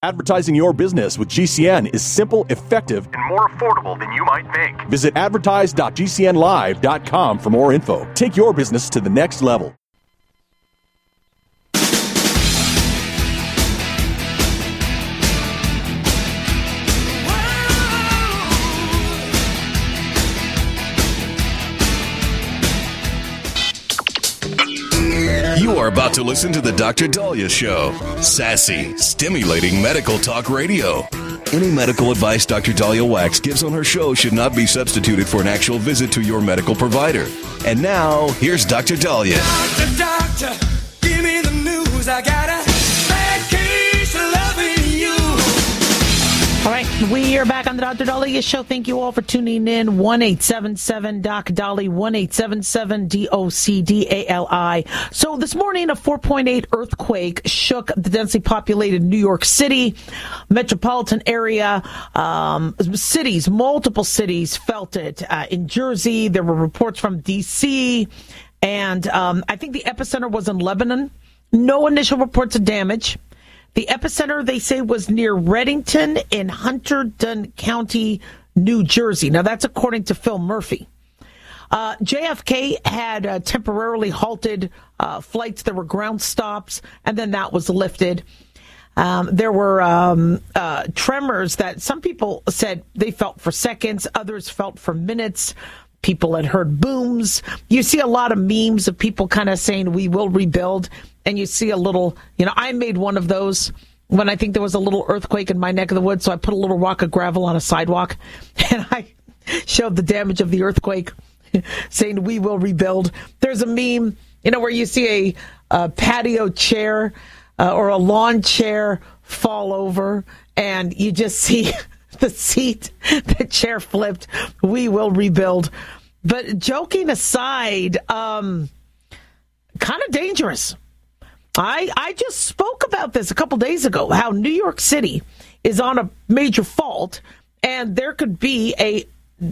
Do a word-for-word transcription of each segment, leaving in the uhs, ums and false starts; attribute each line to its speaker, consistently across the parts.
Speaker 1: Advertising your business with G C N is simple, effective, and more affordable than you might think. Visit advertise dot g c n live dot com for more info. Take your business to the next level.
Speaker 2: You are about to listen to the Doctor Daliah Show. Sassy, stimulating medical talk radio. Any medical advice Doctor Daliah Wax gives on her show should not be substituted for an actual visit to your medical provider. And now, here's Doctor Daliah.
Speaker 3: Doctor, doctor, give me the news. I got a bad case of loving you.
Speaker 4: All right, we are back on the Doctor Daliah Show. Thank you all for tuning in. one eight seven seven D O C D A L I, one eight seven seven D O C D A L I. So this morning, a four point eight earthquake shook the densely populated New York City metropolitan area. Um, cities, multiple cities felt it. Uh, in Jersey, there were reports from D C, and um, I think the epicenter was in Lebanon. No initial reports of damage. The epicenter, they say, was near Reddington in Hunterdon County, New Jersey. Now, that's according to Phil Murphy. Uh, J F K had uh, temporarily halted uh, flights. There were ground stops, and then that was lifted. Um, there were um, uh, tremors that some people said they felt for seconds, others felt for minutes. People had heard booms. You see a lot of memes of people kind of saying, we will rebuild. And you see a little, you know, I made one of those when I think there was a little earthquake in my neck of the woods. So I put a little rock of gravel on a sidewalk and I showed the damage of the earthquake saying, we will rebuild. There's a meme, you know, where you see a, a patio chair uh, or a lawn chair fall over and you just see the seat, the chair flipped. We will rebuild. But joking aside, um, kind of dangerous. I, I just spoke about this a couple days ago, how New York City is on a major fault, and there could be a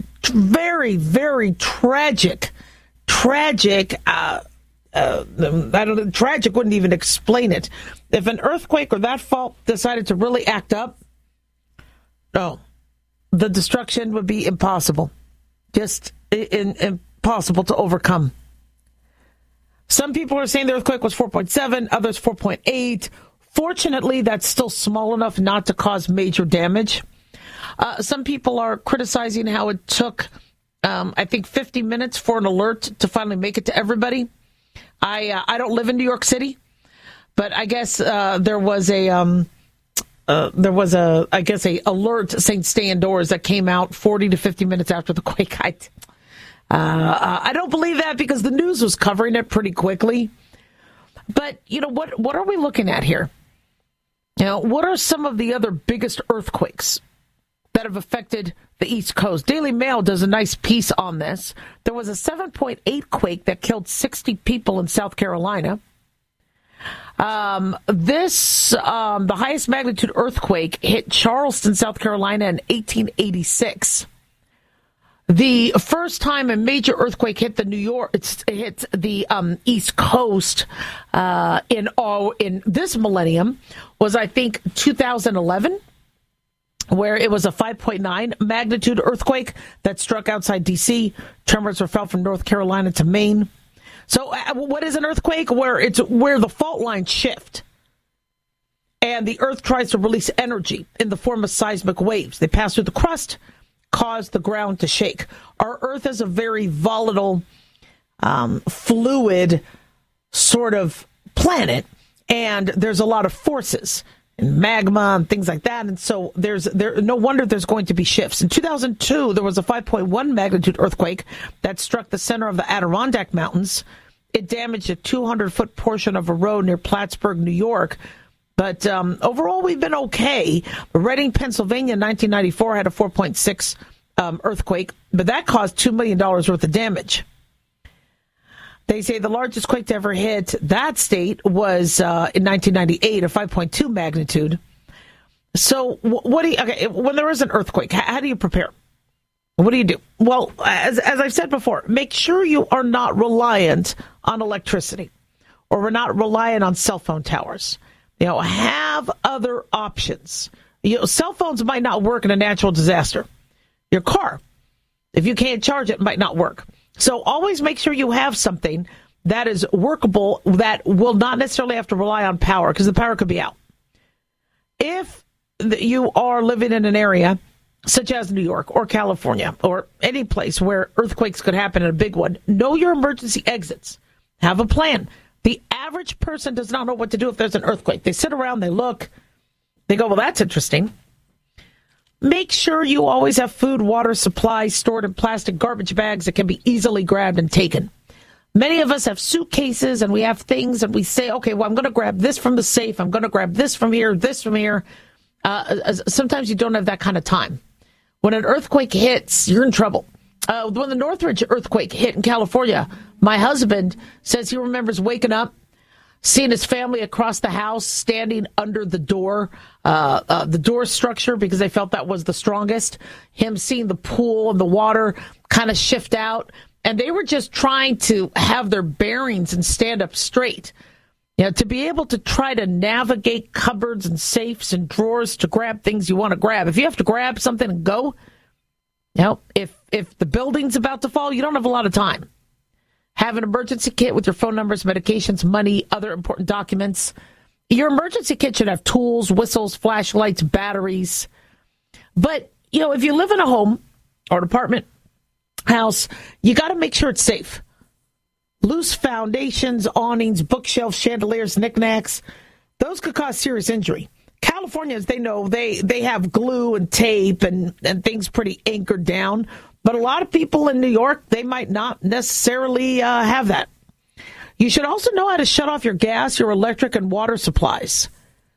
Speaker 4: very, very tragic, tragic, uh, uh, I don't know, tragic wouldn't even explain it. If an earthquake or that fault decided to really act up, no, the destruction would be impossible, just in, impossible to overcome. Some people are saying the earthquake was four point seven, others four point eight. Fortunately, that's still small enough not to cause major damage. Uh, some people are criticizing how it took, um, I think, fifty minutes for an alert to finally make it to everybody. I uh, I don't live in New York City, but I guess uh, there was a um, uh, there was a I guess a alert saying stay indoors that came out forty to fifty minutes after the quake. I, Uh, I don't believe that because the news was covering it pretty quickly. But, you know, what what are we looking at here? You know, what are some of the other biggest earthquakes that have affected the East Coast? Daily Mail does a nice piece on this. There was a seven point eight quake that killed sixty people in South Carolina. Um, this, um, the highest magnitude earthquake hit Charleston, South Carolina in eighteen eighty-six. The first time a major earthquake hit the New York, it's hit the um, East Coast uh, in all in this millennium was, I think, two thousand eleven, where it was a five point nine magnitude earthquake that struck outside D C. Tremors were felt from North Carolina to Maine. So, uh, what is an earthquake? Where it's where the fault lines shift, and the Earth tries to release energy in the form of seismic waves. They pass through the crust, cause the ground to shake. Our Earth is a very volatile, um, fluid sort of planet, and there's a lot of forces and magma and things like that. And so there's there no wonder there's going to be shifts. In two thousand two, there was a five point one magnitude earthquake that struck the center of the Adirondack Mountains. It damaged a two hundred foot portion of a road near Plattsburgh, New York. But um, overall, we've been okay. Reading, Pennsylvania, in nineteen ninety-four had a four point six um, earthquake, but that caused two million dollars worth of damage. They say the largest quake to ever hit that state was uh, in nineteen ninety-eight, a five point two magnitude. So what do you, okay, when there is an earthquake, how do you prepare? What do you do? Well, as, as I've said before, make sure you are not reliant on electricity or we're not reliant on cell phone towers. You know, have other options. You know, cell phones might not work in a natural disaster. Your car, if you can't charge it, might not work. So always make sure you have something that is workable that will not necessarily have to rely on power, because the power could be out. If you are living in an area such as New York or California or any place where earthquakes could happen in a big one, know your emergency exits. Have a plan. The average person does not know what to do if there's an earthquake. They sit around, they look, they go, well, that's interesting. Make sure you always have food, water, supplies stored in plastic garbage bags that can be easily grabbed and taken. Many of us have suitcases and we have things and we say, okay, well, I'm going to grab this from the safe. I'm going to grab this from here, this from here. Uh, sometimes you don't have that kind of time. When an earthquake hits, you're in trouble. Uh, when the Northridge earthquake hit in California, my husband says he remembers waking up, seeing his family across the house, standing under the door, uh, uh, the door structure, because they felt that was the strongest. Him seeing the pool and the water kind of shift out. And they were just trying to have their bearings and stand up straight. You know, to be able to try to navigate cupboards and safes and drawers to grab things you want to grab. If you have to grab something and go, you know, if, if the building's about to fall, you don't have a lot of time. Have an emergency kit with your phone numbers, medications, money, other important documents. Your emergency kit should have tools, whistles, flashlights, batteries. But, you know, if you live in a home or an apartment house, you got to make sure it's safe. Loose foundations, awnings, bookshelves, chandeliers, knickknacks, those could cause serious injury. Californians, they know they, they have glue and tape and, and things pretty anchored down. But a lot of people in New York, they might not necessarily uh, have that. You should also know how to shut off your gas, your electric, and water supplies.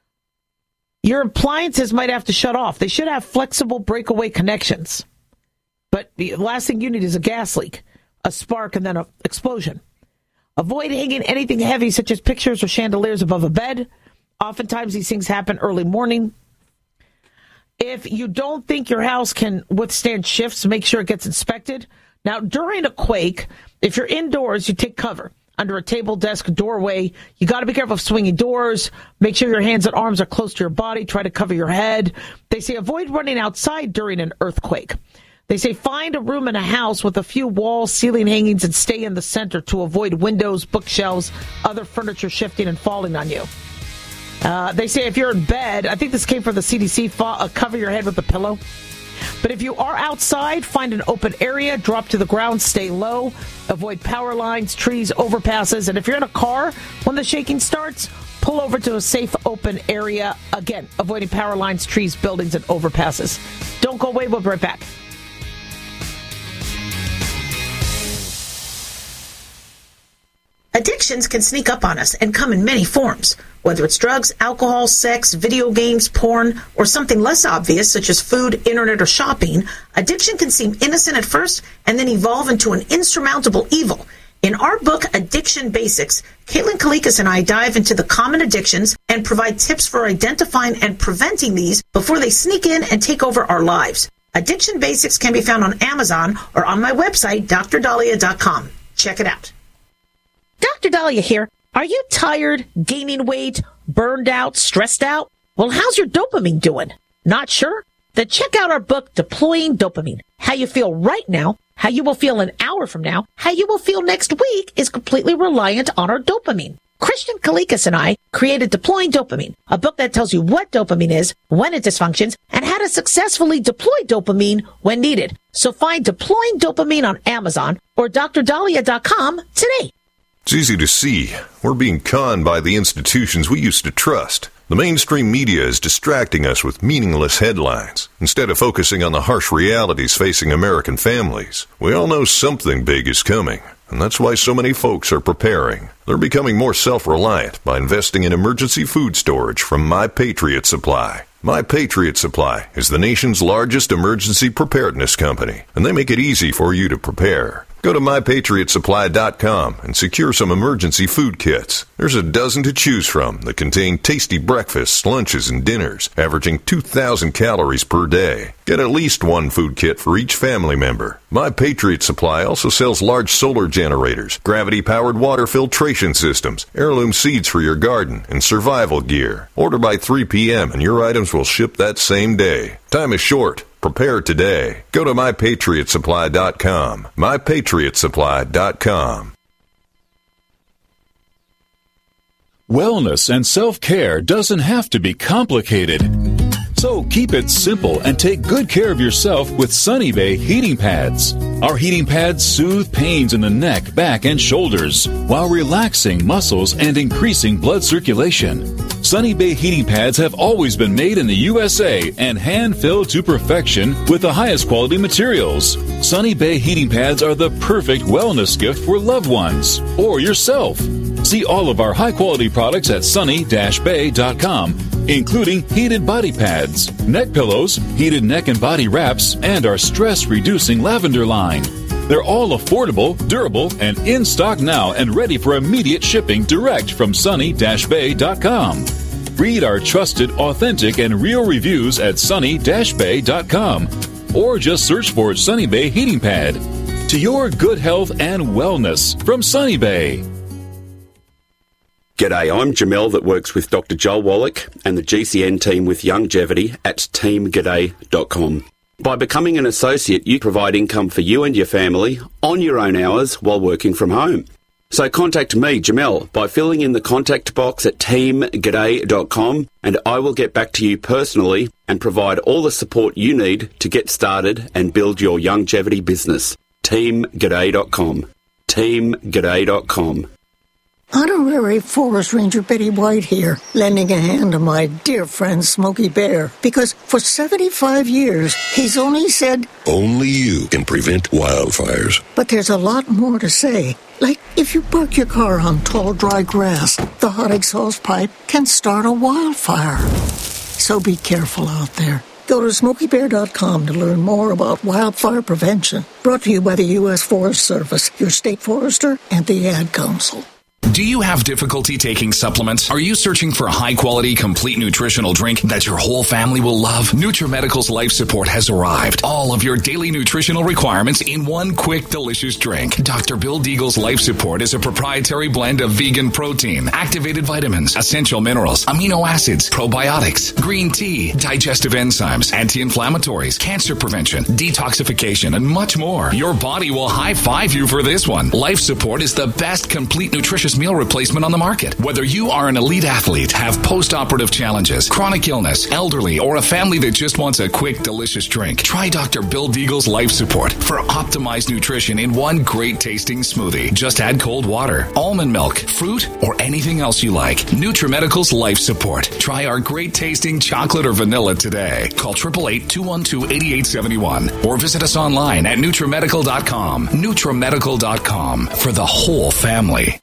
Speaker 4: Your appliances might have to shut off. They should have flexible breakaway connections. But the last thing you need is a gas leak, a spark, and then an explosion. Avoid hanging anything heavy, such as pictures or chandeliers, above a bed. Oftentimes, these things happen early morning. If you don't think your house can withstand shifts, make sure it gets inspected. Now, during a quake, if you're indoors, you take cover under a table, desk, doorway. You got to be careful of swinging doors. Make sure your hands and arms are close to your body. Try to cover your head. They say avoid running outside during an earthquake. They say find a room in a house with a few walls, ceiling hangings, and stay in the center to avoid windows, bookshelves, other furniture shifting and falling on you. Uh, they say if you're in bed, I think this came from the C D C, fa- uh, cover your head with a pillow. But if you are outside, find an open area, drop to the ground, stay low, avoid power lines, trees, overpasses. And if you're in a car, when the shaking starts, pull over to a safe open area. Again, avoiding power lines, trees, buildings, and overpasses. Don't go away. We'll be right back.
Speaker 5: Addictions can sneak up on us and come in many forms. Whether it's drugs, alcohol, sex, video games, porn, or something less obvious such as food, internet, or shopping, addiction can seem innocent at first and then evolve into an insurmountable evil. In our book, Addiction Basics, Caitlin Kalikas and I dive into the common addictions and provide tips for identifying and preventing these before they sneak in and take over our lives. Addiction Basics can be found on Amazon or on my website, D R Dahlia dot com. Check it out.
Speaker 6: Doctor Dahlia here. Are you tired, gaining weight, burned out, stressed out? Well, how's your dopamine doing? Not sure? Then check out our book, Deploying Dopamine. How you feel right now, how you will feel an hour from now, how you will feel next week is completely reliant on our dopamine. Christian Kalikas and I created Deploying Dopamine, a book that tells you what dopamine is, when it dysfunctions, and how to successfully deploy dopamine when needed. So find Deploying Dopamine on Amazon or D R Dahlia dot com today.
Speaker 7: It's easy to see. We're being conned by the institutions we used to trust. The mainstream media is distracting us with meaningless headlines instead of focusing on the harsh realities facing American families. We all know something big is coming, and that's why so many folks are preparing. They're becoming more self-reliant by investing in emergency food storage from My Patriot Supply. My Patriot Supply is the nation's largest emergency preparedness company, and they make it easy for you to prepare. Go to my patriot supply dot com and secure some emergency food kits. There's a dozen to choose from that contain tasty breakfasts, lunches, and dinners, averaging two thousand calories per day. Get at least one food kit for each family member. My Patriot Supply also sells large solar generators, gravity-powered water filtration systems, heirloom seeds for your garden, and survival gear. Order by three p.m. and your items will ship that same day. Time is short. Prepare today. Go to my patriot supply dot com. my patriot supply dot com.
Speaker 8: Wellness and self-care doesn't have to be complicated. So keep it simple and take good care of yourself with Sunny Bay heating pads. Our heating pads soothe pains in the neck, back, and shoulders while relaxing muscles and increasing blood circulation. Sunny Bay heating pads have always been made in the U S A and hand-filled to perfection with the highest quality materials. Sunny Bay heating pads are the perfect wellness gift for loved ones or yourself. See all of our high-quality products at sunny dash bay dot com, including heated body pads, neck pillows, heated neck and body wraps, and our stress-reducing lavender line. They're all affordable, durable, and in stock now and ready for immediate shipping direct from sunny dash bay dot com. Read our trusted, authentic, and real reviews at sunny dash bay dot com or just search for Sunny Bay Heating Pad. To your good health and wellness from Sunny Bay.
Speaker 9: G'day, I'm Jamel that works with Doctor Joel Wallach and the G C N team with Longevity at team g'day dot com. By becoming an associate, you provide income for you and your family on your own hours while working from home. So contact me, Jamel, by filling in the contact box at team g'day dot com and I will get back to you personally and provide all the support you need to get started and build your longevity business. team g'day dot com. team g'day dot com.
Speaker 10: Honorary Forest Ranger Betty White here, lending a hand to my dear friend Smokey Bear, because for seventy-five years, he's only said,
Speaker 11: only you can prevent wildfires.
Speaker 10: But there's a lot more to say. Like, if you park your car on tall, dry grass, the hot exhaust pipe can start a wildfire. So be careful out there. Go to smokey bear dot com to learn more about wildfire prevention. Brought to you by the U S Forest Service, your state forester, and the Ad Council.
Speaker 12: Do you have difficulty taking supplements? Are you searching for a high-quality, complete nutritional drink that your whole family will love? NutriMedical's Life Support has arrived. All of your daily nutritional requirements in one quick, delicious drink. Doctor Bill Deagle's Life Support is a proprietary blend of vegan protein, activated vitamins, essential minerals, amino acids, probiotics, green tea, digestive enzymes, anti-inflammatories, cancer prevention, detoxification, and much more. Your body will high-five you for this one. Life Support is the best complete nutritious meal replacement on the market. Whether you are an elite athlete, have post-operative challenges, chronic illness, elderly, or a family that just wants a quick, delicious drink, try Doctor Bill Deagle's Life Support for optimized nutrition in one great tasting smoothie. Just add cold water, almond milk, fruit, or anything else you like. NutriMedical's Life Support. Try our great tasting chocolate or vanilla today. Call eight eight eight, two one two, eight eight seven one or visit us online at nutrimedical dot com. nutrimedical dot com for the whole family.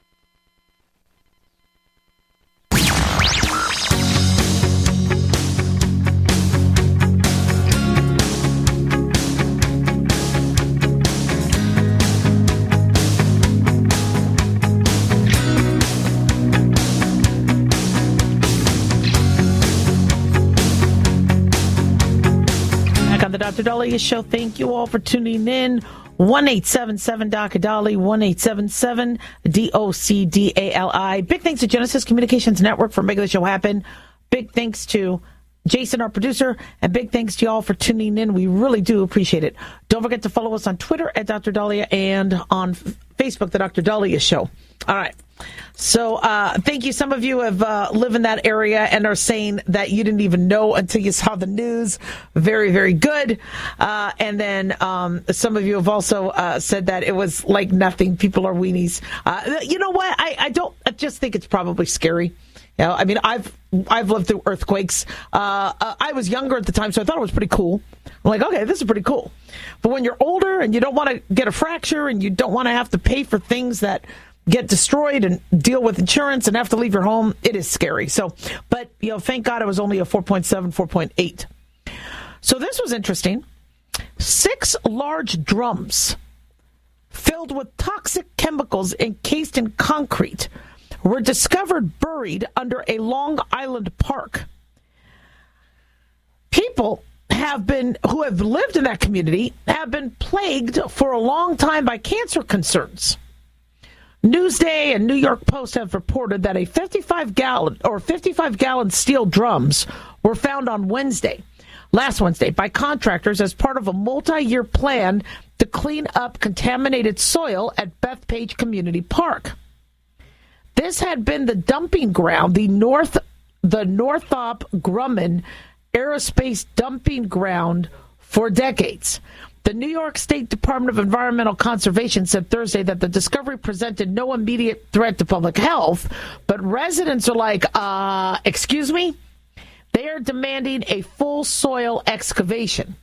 Speaker 4: Doctor Dahlia Show. Thank you all for tuning in. one eight seven seven Doctor Dolly, one eight seven seven D O C D A L I. Big thanks to Genesis Communications Network for making the show happen. Big thanks to Jason, our producer, and big thanks to y'all for tuning in. We really do appreciate it. Don't forget to follow us on Twitter at Doctor Dahlia and on Facebook, The Doctor Dahlia Show. All right. So uh, thank you. Some of you have uh, live in that area and are saying that you didn't even know until you saw the news. Very, very good. Uh, and then um, some of you have also uh, said that it was like nothing. People are weenies. Uh, you know what? I, I don't. I just think it's probably scary. You know, I mean, I've I've lived through earthquakes. Uh, uh, I was younger at the time, so I thought it was pretty cool. I'm like, okay, this is pretty cool. But when you're older and you don't want to get a fracture and you don't want to have to pay for things that get destroyed and deal with insurance and have to leave your home, it is scary. So, but, you know, thank God it was only a four point seven, four point eight. So this was interesting. Six large drums filled with toxic chemicals encased in concrete were discovered buried under a Long Island park. People have been who have lived in that community have been plagued for a long time by cancer concerns. Newsday and New York Post have reported that a fifty-five gallon or fifty-five gallon steel drums were found on Wednesday, last Wednesday, by contractors as part of a multi-year plan to clean up contaminated soil at Bethpage Community Park. This had been the dumping ground, the North, the Northrop Grumman Aerospace dumping ground for decades. The New York State Department of Environmental Conservation said Thursday that the discovery presented no immediate threat to public health, but residents are like, uh, excuse me? They are demanding a full soil excavation.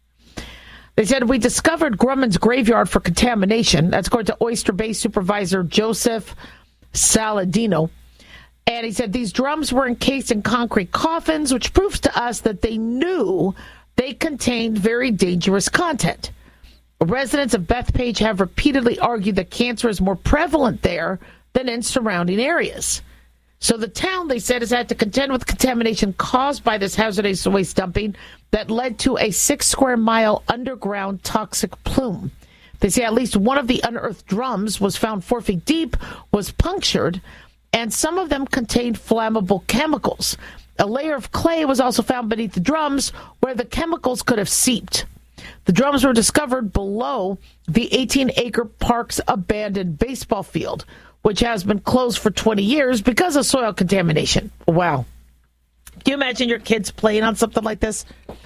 Speaker 4: They said, we discovered Grumman's graveyard for contamination. That's according to Oyster Bay Supervisor Joseph Saladino. And he said these drums were encased in concrete coffins, which proves to us that they knew they contained very dangerous content. Residents of Bethpage have repeatedly argued that cancer is more prevalent there than in surrounding areas. So the town, they said, has had to contend with contamination caused by this hazardous waste dumping that led to a six square mile underground toxic plume. They say at least one of the unearthed drums was found four feet deep, was punctured, and some of them contained flammable chemicals. A layer of clay was also found beneath the drums where the chemicals could have seeped. The drums were discovered below the eighteen acre park's abandoned baseball field, which has been closed for twenty years because of soil contamination. Wow. Can you imagine your kids playing on something like this?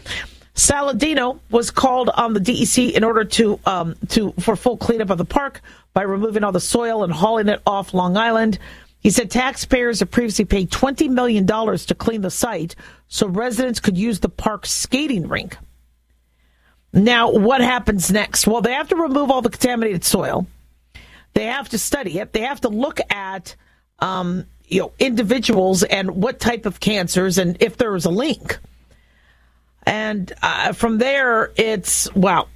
Speaker 4: Saladino was called on the D E C in order to um, to for full cleanup of the park by removing all the soil and hauling it off Long Island. He said taxpayers have previously paid twenty million dollars to clean the site so residents could use the park's skating rink. Now, what happens next? Well, they have to remove all the contaminated soil. They have to study it. They have to look at um, you know, individuals and what type of cancers and if there is a link. And uh, from there, it's, wow.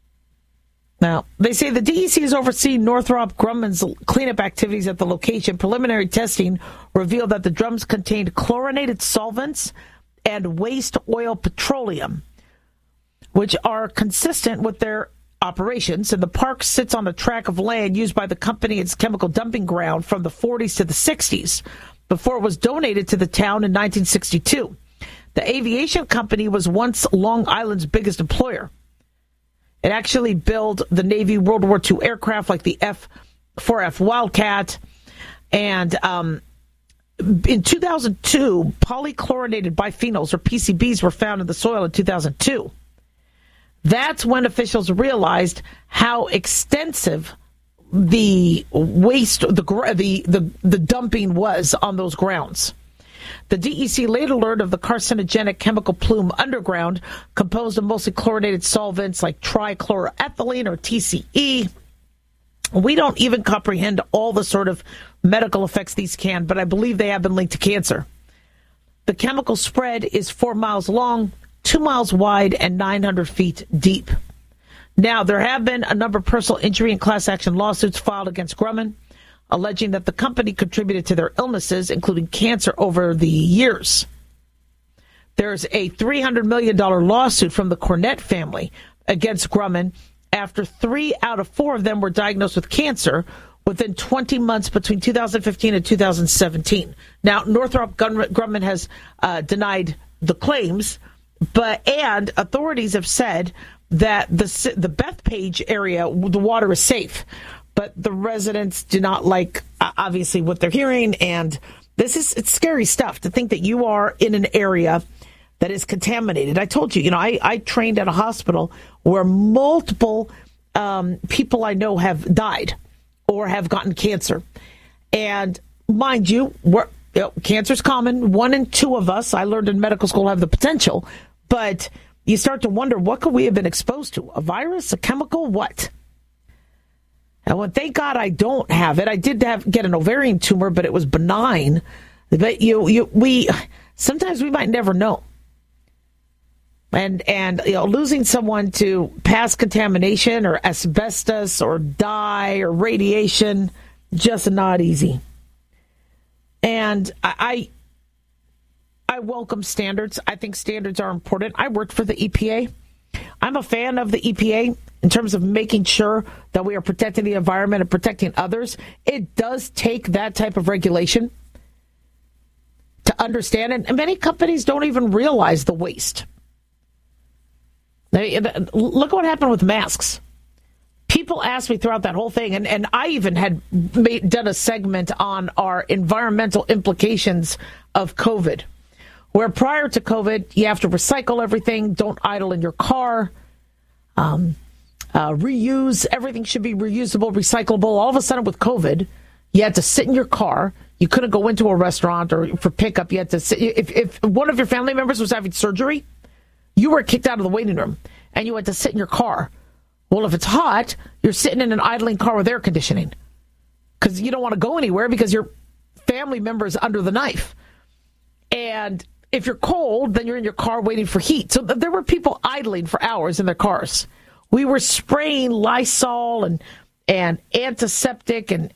Speaker 4: Now, they say the D E C has overseen Northrop Grumman's cleanup activities at the location. Preliminary testing revealed that the drums contained chlorinated solvents and waste oil petroleum, which are consistent with their operations. And the park sits on a tract of land used by the company as chemical dumping ground from the forties to the sixties, before it was donated to the town in nineteen sixty-two. The aviation company was once Long Island's biggest employer. It actually built the Navy World War Two aircraft like the F four F Wildcat. And um, in two thousand two, polychlorinated biphenyls, or P C Bs, were found in the soil in two thousand two. That's when officials realized how extensive the waste, the the the, the dumping was on those grounds. The D E C later learned of the carcinogenic chemical plume underground, composed of mostly chlorinated solvents like trichloroethylene, or T C E. We don't even comprehend all the sort of medical effects these can, but I believe they have been linked to cancer. The chemical spread is four miles long, two miles wide, and nine hundred feet deep. Now, there have been a number of personal injury and class action lawsuits filed against Grumman, alleging that the company contributed to their illnesses, including cancer, over the years. There's a three hundred million dollars lawsuit from the Cornett family against Grumman after three out of four of them were diagnosed with cancer within twenty months between two thousand fifteen and two thousand seventeen. Now, Northrop Grumman has uh, denied the claims, but and authorities have said that the the Bethpage area, the water is safe. But the residents do not like, uh, obviously, what they're hearing. And this is it's scary stuff to think that you are in an area that is contaminated. I told you, you know, I, I trained at a hospital where multiple um, people I know have died or have gotten cancer. And mind you, we're, you know, cancer's common. One in two of us, I learned in medical school, have the potential. But you start to wonder, what could we have been exposed to? A virus? A chemical? What? And well, thank God I don't have it. I did have get an ovarian tumor, but it was benign. But you, you, we sometimes we might never know. And, and you know, losing someone to past contamination or asbestos or dye or radiation, just not easy. And I, I welcome standards. I think standards are important. I worked for the E P A. I'm a fan of the E P A in terms of making sure that we are protecting the environment and protecting others. It does take that type of regulation to understand it. And many companies don't even realize the waste. Look what happened with masks. People asked me throughout that whole thing, and, and I even had made, done a segment on our environmental implications of COVID, where prior to COVID, you have to recycle everything, don't idle in your car, um, uh, reuse, everything should be reusable, recyclable. All of a sudden with COVID, you had to sit in your car. You couldn't go into a restaurant or for pickup. You had to sit. If, if one of your family members was having surgery, you were kicked out of the waiting room, and you had to sit in your car. Well, if it's hot, you're sitting in an idling car with air conditioning because you don't want to go anywhere because your family member is under the knife. And if you're cold, then you're in your car waiting for heat. So there were people idling for hours in their cars. We were spraying Lysol and, and antiseptic and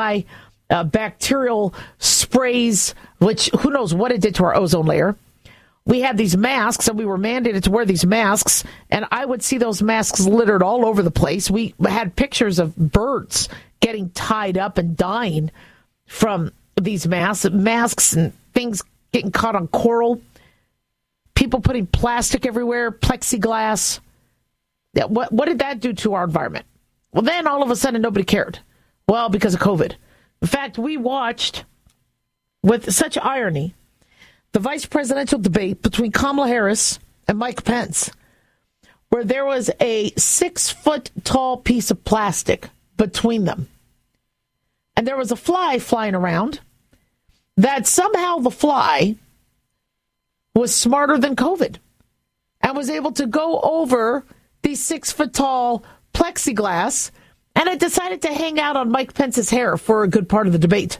Speaker 4: anti-bacterial sprays, which who knows what it did to our ozone layer. We had these masks, and we were mandated to wear these masks, and I would see those masks littered all over the place. We had pictures of birds getting tied up and dying from these masks, masks and things getting caught on coral, people putting plastic everywhere, plexiglass. What, what did that do to our environment? Well, then all of a sudden nobody cared. Well, because of COVID. In fact, we watched with such irony the vice presidential debate between Kamala Harris and Mike Pence, where there was a six-foot-tall piece of plastic between them. And there was a fly flying around that somehow the fly was smarter than COVID and was able to go over the six-foot-tall plexiglass, and it decided to hang out on Mike Pence's hair for a good part of the debate.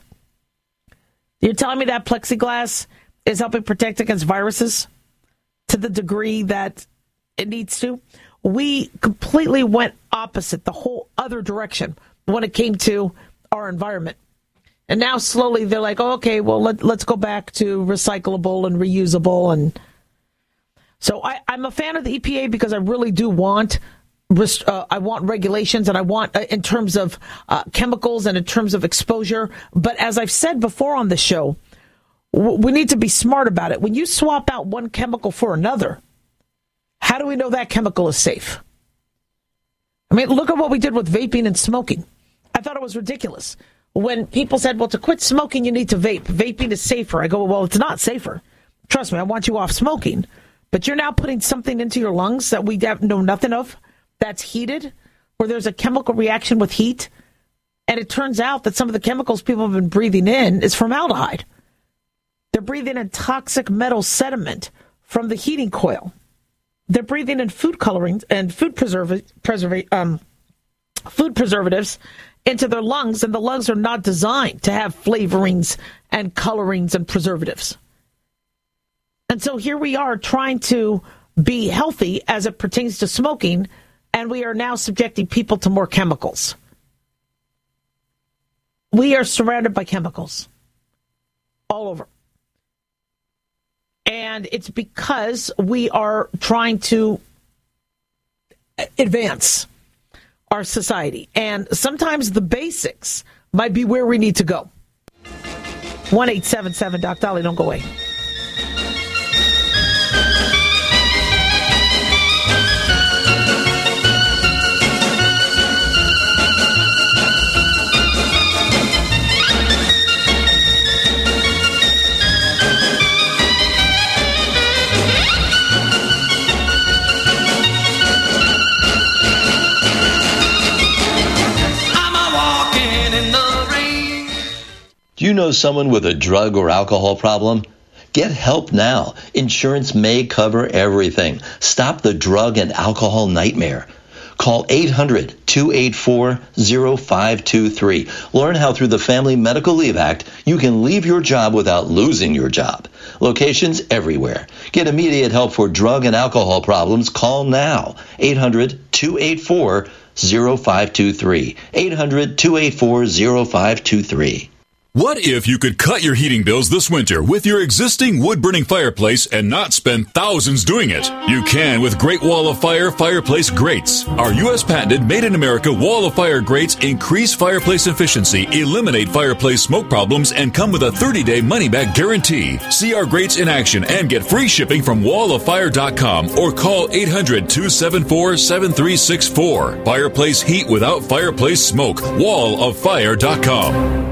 Speaker 4: You're telling me that plexiglass is helping protect against viruses to the degree that it needs to? We completely went opposite, the whole other direction when it came to our environment. And now slowly they're like, oh, okay, well, let, let's go back to recyclable and reusable. And so I, I'm a fan of the E P A because I really do want uh, I want regulations, and I want uh, in terms of uh, chemicals and in terms of exposure. But as I've said before on the show, we need to be smart about it. When you swap out one chemical for another, how do we know that chemical is safe? I mean, look at what we did with vaping and smoking. I thought it was ridiculous. When people said, well, to quit smoking, you need to vape. Vaping is safer. I go, well, it's not safer. Trust me, I want you off smoking. But you're now putting something into your lungs that we know nothing of, that's heated, where there's a chemical reaction with heat. And it turns out that some of the chemicals people have been breathing in is formaldehyde. They're breathing in toxic metal sediment from the heating coil. They're breathing in food colorings and food preserva- preserva- um, food preservatives into their lungs, and the lungs are not designed to have flavorings and colorings and preservatives. And so here we are trying to be healthy as it pertains to smoking, and we are now subjecting people to more chemicals. We are surrounded by chemicals all over. And it's because we are trying to advance our society. And sometimes the basics might be where we need to go. one eight seven seven Doc Dolly, don't go away.
Speaker 13: Do you know someone with a drug or alcohol problem? Get help now. Insurance may cover everything. Stop the drug and alcohol nightmare. Call eight hundred, two eight four, zero five two three. Learn how through the Family Medical Leave Act, you can leave your job without losing your job. Locations everywhere. Get immediate help for drug and alcohol problems. Call now. eight hundred, two eight four, zero five two three. eight hundred, two eight four, zero five two three.
Speaker 8: What if you could cut your heating bills this winter with your existing wood-burning fireplace and not spend thousands doing it? You can with Great Wall of Fire fireplace grates. Our U S patented made-in-America Wall of Fire grates increase fireplace efficiency, eliminate fireplace smoke problems, and come with a thirty-day money-back guarantee. See our grates in action and get free shipping from wall of fire dot com or call eight hundred, two seven four, seven three six four. Fireplace heat without fireplace smoke. wall of fire dot com.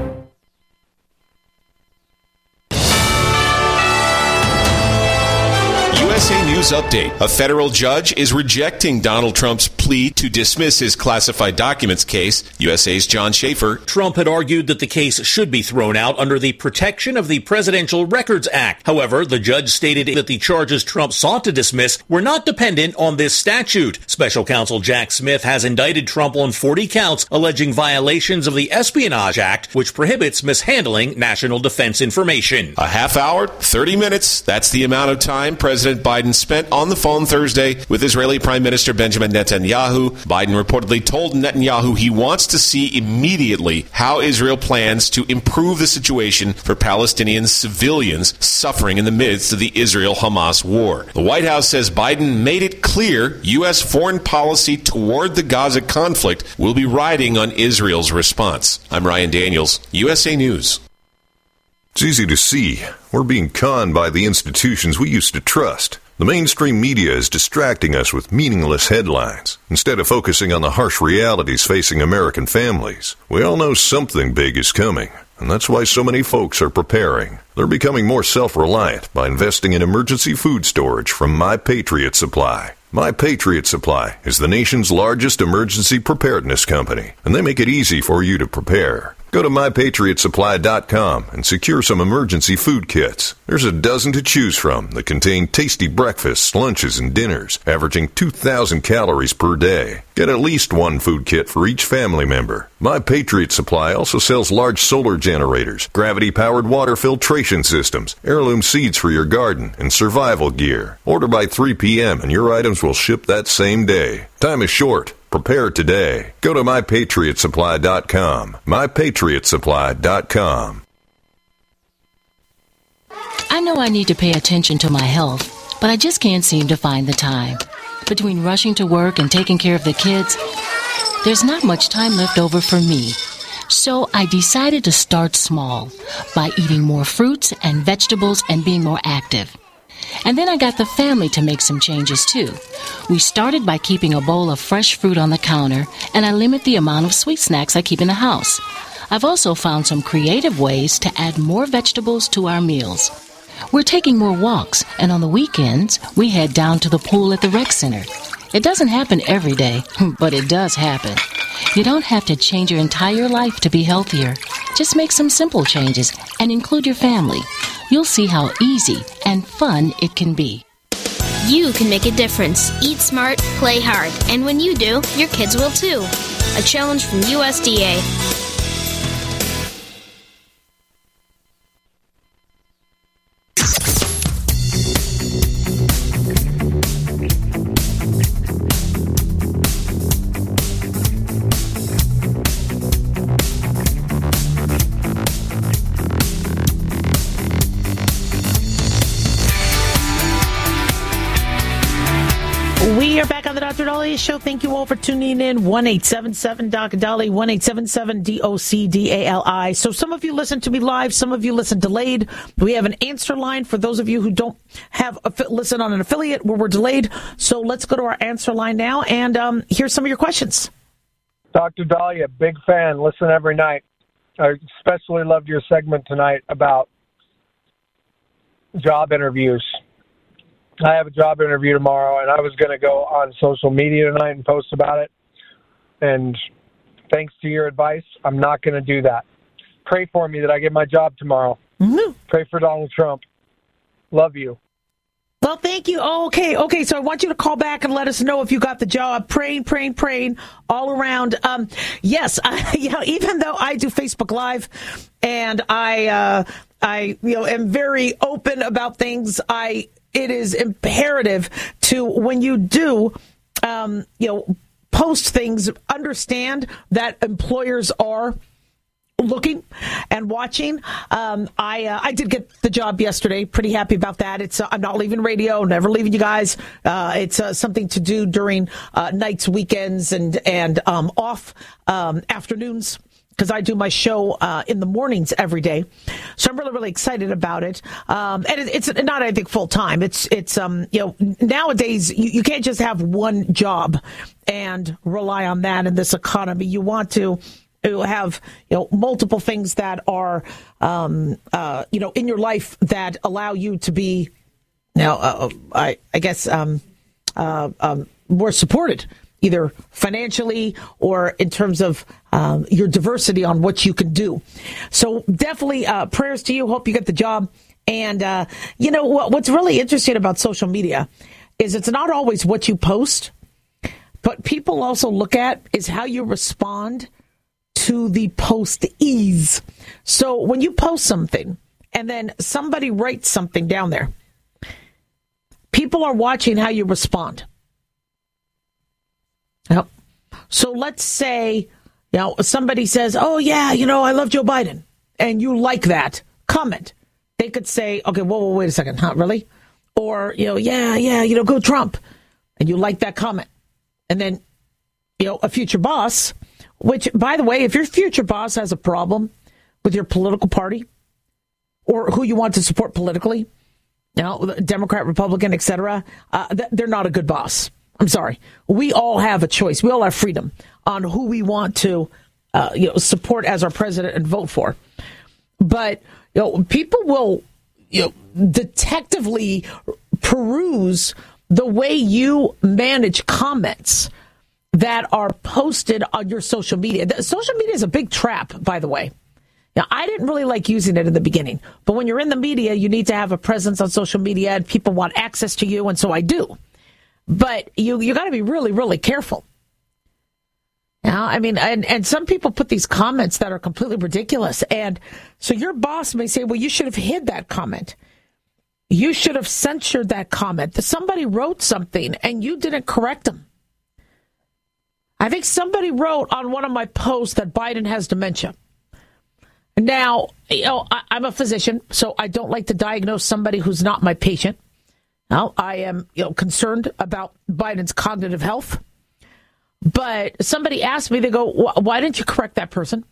Speaker 14: U S A News Update. A federal judge is rejecting Donald Trump's plea to dismiss his classified documents case. U S A's John Schaefer.
Speaker 15: Trump had argued that the case should be thrown out under the protection of the Presidential Records Act. However, the judge stated that the charges Trump sought to dismiss were not dependent on this statute. Special counsel Jack Smith has indicted Trump on forty counts alleging violations of the Espionage Act, which prohibits mishandling national defense information.
Speaker 14: A half hour, thirty minutes. That's the amount of time President Biden spent on the phone Thursday with Israeli Prime Minister Benjamin Netanyahu. Biden reportedly told Netanyahu he wants to see immediately how Israel plans to improve the situation for Palestinian civilians suffering in the midst of the Israel-Hamas war. The White House says Biden made it clear U S foreign policy toward the Gaza conflict will be riding on Israel's response. I'm Ryan Daniels, U S A News.
Speaker 7: It's easy to see. We're being conned by the institutions we used to trust. The mainstream media is distracting us with meaningless headlines instead of focusing on the harsh realities facing American families. We all know something big is coming, and that's why so many folks are preparing. They're becoming more self-reliant by investing in emergency food storage from My Patriot Supply. My Patriot Supply is the nation's largest emergency preparedness company, and they make it easy for you to prepare. Go to my patriot supply dot com and secure some emergency food kits. There's a dozen to choose from that contain tasty breakfasts, lunches, and dinners, averaging two thousand calories per day. Get at least one food kit for each family member. My Patriot Supply also sells large solar generators, gravity-powered water filtration systems, heirloom seeds for your garden, and survival gear. Order by three p.m. and your items will ship that same day. Time is short. Prepare today. Go to my patriot supply dot com. my patriot supply dot com.
Speaker 16: I know I need to pay attention to my health, but I just can't seem to find the time. Between rushing to work and taking care of the kids, there's not much time left over for me. So I decided to start small by eating more fruits and vegetables and being more active. And then I got the family to make some changes too. We started by keeping a bowl of fresh fruit on the counter, and I limit the amount of sweet snacks I keep in the house. I've also found some creative ways to add more vegetables to our meals. We're taking more walks, and on the weekends, we head down to the pool at the rec center. It doesn't happen every day, but it does happen. You don't have to change your entire life to be healthier. Just make some simple changes and include your family. You'll see how easy and fun it can be.
Speaker 17: You can make a difference. Eat smart, play hard. And when you do, your kids will too. A challenge from U S D A.
Speaker 4: We are back on the Doctor Dahlia Show. Thank you all for tuning in. one eight seven seven D O C D A L I, one eight seven seven D O C D A L I. So some of you listen to me live, some of you listen delayed. We have an answer line for those of you who don't have a, listen on an affiliate where we're delayed. So let's go to our answer line now, and um, here's some of your questions.
Speaker 18: Doctor Dahlia, big fan. Listen every night. I especially loved your segment tonight about job interviews. I have a job interview tomorrow, and I was going to go on social media tonight and post about it. And thanks to your advice, I'm not going to do that. Pray for me that I get my job tomorrow.
Speaker 4: Mm-hmm.
Speaker 18: Pray for Donald Trump. Love you.
Speaker 4: Well, thank you. Oh, okay, okay. So I want you to call back and let us know if you got the job. Praying, praying, praying all around. Um, yes, I, you know, even though I do Facebook Live and I, uh, I, you know, am very open about things, I it is imperative to when you do, um, you know, post things, understand that employers are looking and watching. Um, I uh, I did get the job yesterday. Pretty happy about that. It's uh, I'm not leaving radio. Never leaving you guys. Uh, it's uh, something to do during uh, nights, weekends, and and um, off um, afternoons, because I do my show uh, in the mornings every day. So I'm really really excited about it. Um, and it, it's not I think full time. It's it's um you know nowadays you, you can't just have one job and rely on that in this economy. You want to. To have you know multiple things that are um, uh, you know in your life that allow you to be now uh, I, I guess um, uh, um, more supported either financially or in terms of um, your diversity on what you can do. So definitely uh, prayers to you. Hope you get the job. And uh, you know what, what's really interesting about social media is it's not always what you post, but people also look at is how you respond to the postees. So when you post something and then somebody writes something down there, people are watching how you respond. Yep. So let's say, you know, somebody says, oh, yeah, you know, I love Joe Biden. And you like that comment. They could say, okay, whoa, whoa, wait a second. Huh, really? Or, you know, yeah, yeah, you know, go Trump. And you like that comment. And then, you know, a future boss. Which, by the way, if your future boss has a problem with your political party or who you want to support politically, you know, Democrat, Republican, et cetera, uh, they're not a good boss. I'm sorry. We all have a choice. We all have freedom on who we want to, uh, you know, support as our president and vote for. But, you know, people will, you know, detectively peruse the way you manage comments that are posted on your social media. The, social media is a big trap, by the way. Now, I didn't really like using it in the beginning, but when you're in the media, you need to have a presence on social media, and people want access to you, and so I do. But you you got to be really, really careful. Now, I mean, and, and some people put these comments that are completely ridiculous, and so your boss may say, well, you should have hid that comment. You should have censored that comment. Somebody wrote something, and you didn't correct them. I think somebody wrote on one of my posts that Biden has dementia. Now, you know, I, I'm a physician, so I don't like to diagnose somebody who's not my patient. Now, I am, you know, concerned about Biden's cognitive health. But somebody asked me, they go, why didn't you correct that person?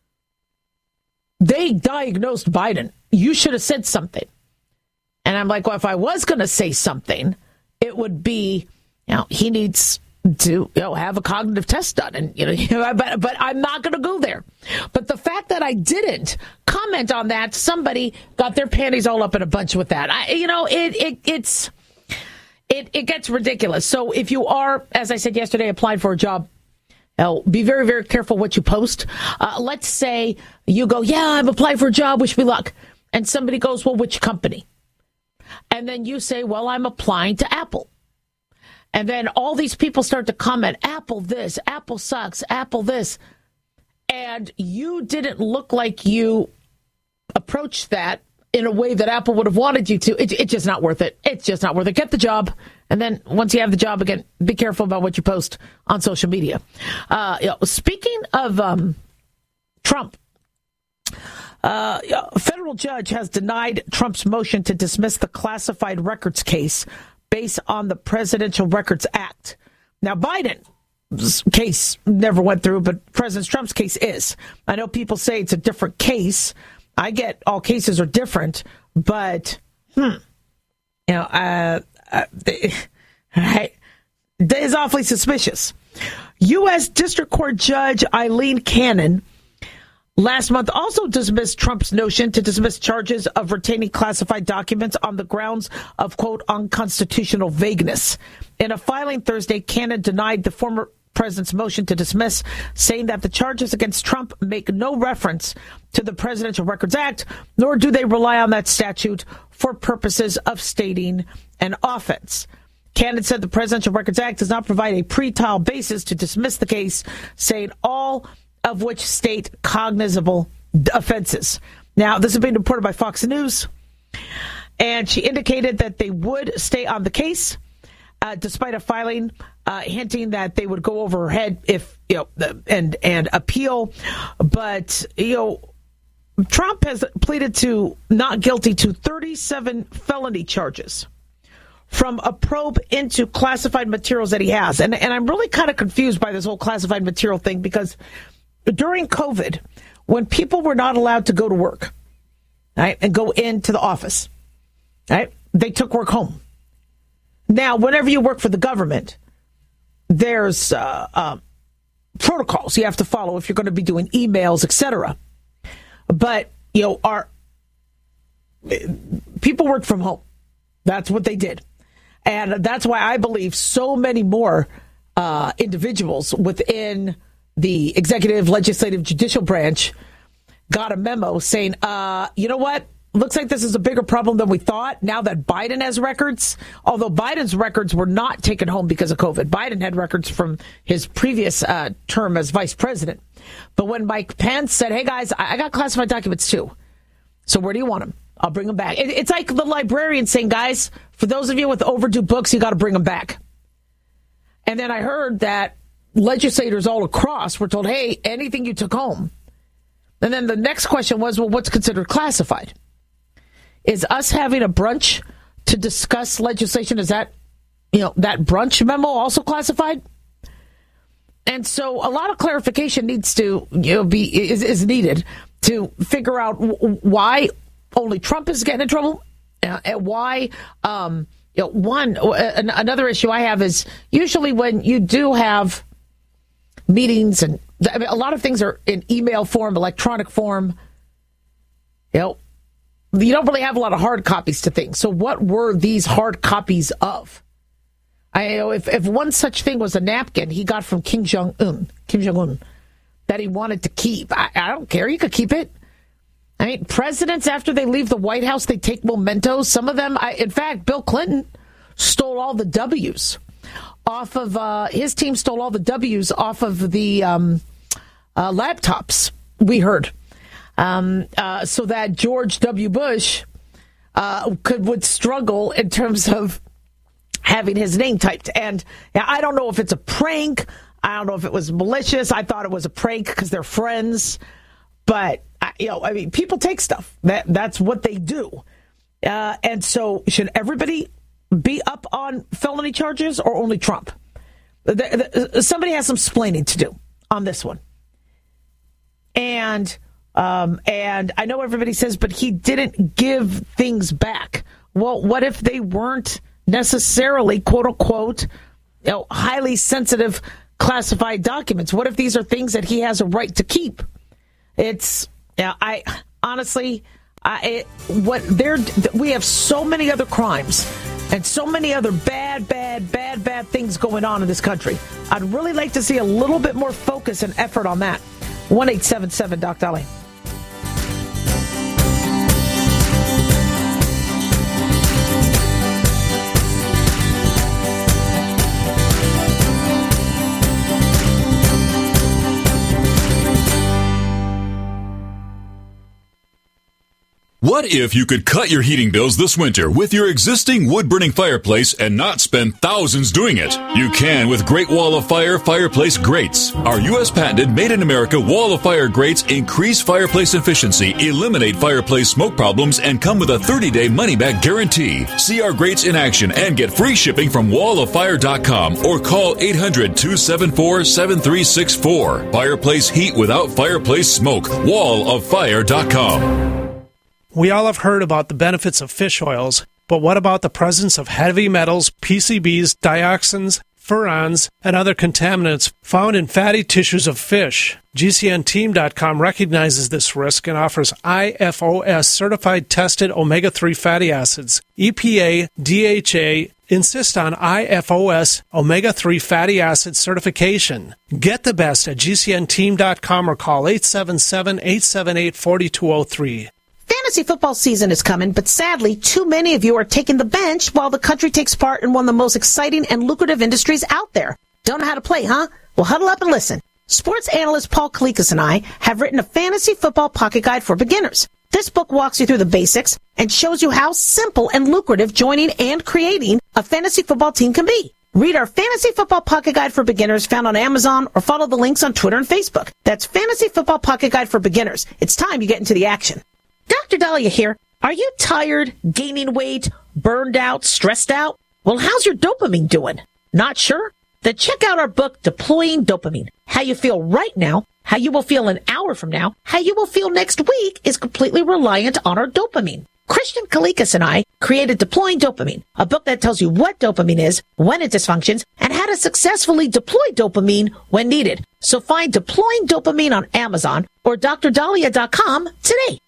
Speaker 4: They diagnosed Biden. You should have said something. And I'm like, well, if I was going to say something, it would be, you know, he needs to you know have a cognitive test done, and you know, you know but but I'm not going to go there. But the fact that I didn't comment on that, somebody got their panties all up in a bunch with that. I, you know, it it it's it it gets ridiculous. So if you are, as I said yesterday, applied for a job, you know, be very very careful what you post. Uh, let's say you go, yeah, I've applied for a job, wish me luck, and somebody goes, well, which company? And then you say, well, I'm applying to Apple. And then all these people start to comment, Apple this, Apple sucks, Apple this. And you didn't look like you approached that in a way that Apple would have wanted you to. It, it's just not worth it. It's just not worth it. Get the job. And then once you have the job, again, be careful about what you post on social media. Uh, you know, speaking of um, Trump, uh, a federal judge has denied Trump's motion to dismiss the classified records case based on the Presidential Records Act. Now, Biden's case never went through, but President Trump's case is. I know people say it's a different case. I get all cases are different, but, hmm, you know, uh, uh, they, right, that is awfully suspicious. U S. District Court Judge Eileen Cannon last month also dismissed Trump's notion to dismiss charges of retaining classified documents on the grounds of, quote, unconstitutional vagueness. In a filing Thursday, Cannon denied the former president's motion to dismiss, saying that the charges against Trump make no reference to the Presidential Records Act, nor do they rely on that statute for purposes of stating an offense. Cannon said the Presidential Records Act does not provide a pre-trial basis to dismiss the case, saying all of which state cognizable offenses. Now, this is being reported by Fox News, and she indicated that they would stay on the case, uh, despite a filing uh, hinting that they would go over her head if, you know, and and appeal. But, you know, Trump has pleaded to not guilty to thirty-seven felony charges from a probe into classified materials that he has. And, and I'm really kind of confused by this whole classified material thing, because during COVID, when people were not allowed to go to work, right, and go into the office, right, they took work home. Now, whenever you work for the government, there's uh, uh, protocols you have to follow if you're going to be doing emails, et cetera. But, you know, our people worked from home. That's what they did. And that's why I believe so many more uh, individuals within the executive, legislative, judicial branch got a memo saying, uh, you know what? Looks like this is a bigger problem than we thought now that Biden has records. Although Biden's records were not taken home because of COVID. Biden had records from his previous uh, term as vice president. But when Mike Pence said, hey, guys, I got classified documents, too. So where do you want them? I'll bring them back. It's like the librarian saying, guys, for those of you with overdue books, you got to bring them back. And then I heard that legislators all across were told, hey, anything you took home. And then the next question was, well, what's considered classified? Is us having a brunch to discuss legislation, is that, you know, that brunch memo also classified? And so a lot of clarification needs to, you know, be is, is needed to figure out w- why only Trump is getting in trouble, uh, and why, um, you know, one, uh, another issue I have is usually when you do have meetings, and I mean, a lot of things are in email form, electronic form, you know, you don't really have a lot of hard copies to things. So what were these hard copies of? I you know if, if one such thing was a napkin he got from Kim Jong-un, Kim Jong-un, that he wanted to keep, I, I don't care. You could keep it. I mean, presidents, after they leave the White House, they take mementos. Some of them, I, in fact, Bill Clinton stole all the W's off of, uh, his team stole all the W's off of the um, uh, laptops, we heard. Um, uh, so that George W. Bush uh, could would struggle in terms of having his name typed. And yeah, I don't know if it's a prank. I don't know if it was malicious. I thought it was a prank because they're friends. But, you know, I mean, people take stuff. That That's what they do. Uh, and so should everybody be up on felony charges or only Trump? The, the, somebody has some splaining to do on this one. And um, and I know everybody says, but he didn't give things back. Well, what if they weren't necessarily, quote unquote, you know, highly sensitive classified documents? What if these are things that he has a right to keep? It's, yeah, I honestly, I, it, what they're, we have so many other crimes and so many other bad, bad, bad, bad things going on in this country. I'd really like to see a little bit more focus and effort on that. one eight seven seven Doc Dolly.
Speaker 8: What if you could cut your heating bills this winter with your existing wood-burning fireplace and not spend thousands doing it? You can with Great Wall of Fire Fireplace Grates. Our U S patented made-in-America Wall of Fire grates increase fireplace efficiency, eliminate fireplace smoke problems, and come with a thirty-day money-back guarantee. See our grates in action and get free shipping from wall of fire dot com or call eight hundred, two seven four, seven three six four. Fireplace heat without fireplace smoke. wall of fire dot com.
Speaker 19: We all have heard about the benefits of fish oils, but what about the presence of heavy metals, P C Bs, dioxins, furans, and other contaminants found in fatty tissues of fish? G C N team dot com recognizes this risk and offers I F O S certified tested omega three fatty acids. E P A, D H A insist on I F O S omega three fatty acid certification. Get the best at G C N team dot com or call eight seven seven, eight seven eight, four two zero three.
Speaker 6: Fantasy football season is coming, but sadly, too many of you are taking the bench while the country takes part in one of the most exciting and lucrative industries out there. Don't know how to play, huh? Well, huddle up and listen. Sports analyst Paul Kalikas and I have written a fantasy football pocket guide for beginners. This book walks you through the basics and shows you how simple and lucrative joining and creating a fantasy football team can be. Read our Fantasy Football Pocket Guide for Beginners found on Amazon or follow the links on Twitter and Facebook. That's Fantasy Football Pocket Guide for Beginners. It's time you get into the action. Doctor Dahlia here. Are you tired, gaining weight, burned out, stressed out? Well, how's your dopamine doing? Not sure? Then check out our book, Deploying Dopamine. How you feel right now, how you will feel an hour from now, how you will feel next week is completely reliant on our dopamine. Christian Kalikas and I created Deploying Dopamine, a book that tells you what dopamine is, when it dysfunctions, and how to successfully deploy dopamine when needed. So find Deploying Dopamine on Amazon or D R dahlia dot com today.